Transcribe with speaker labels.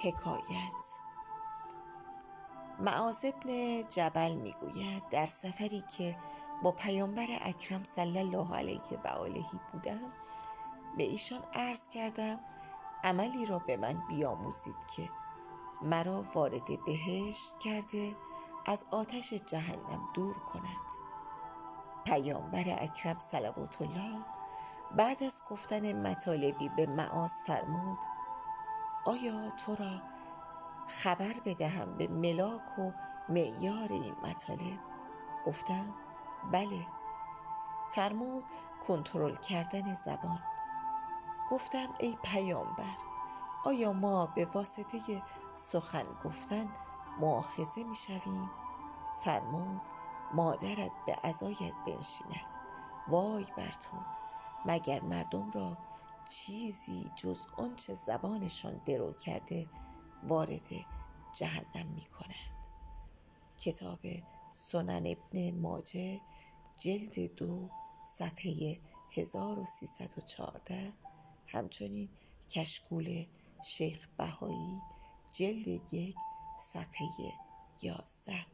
Speaker 1: حکایت. معاذ بن جبل میگوید در سفری که با پیامبر اکرم صلی الله علیه و آله بودم به ایشان عرض کردم عملی را به من بیاموزید که مرا وارد بهشت کرده از آتش جهنم دور کند. پیامبر اکرم صلوات الله بعد از گفتن مطالبی به معاذ فرمود آیا تو را خبر بدهم به ملاک و معیار این مطالب؟ گفتم بله. فرمود کنترل کردن زبان. گفتم ای پیامبر آیا ما به واسطه سخن گفتن مؤاخذه می شویم؟ فرمود مادرت به عزایت بنشیند. وای بر تو، مگر مردم را چیزی جز آنچه زبانشان درو کرده وارد جهنم می کند. کتاب سنن ابن ماجه جلد 2 صفحه 1314، همچنین کشکول شیخ بهایی جلد 1 صفحه 11.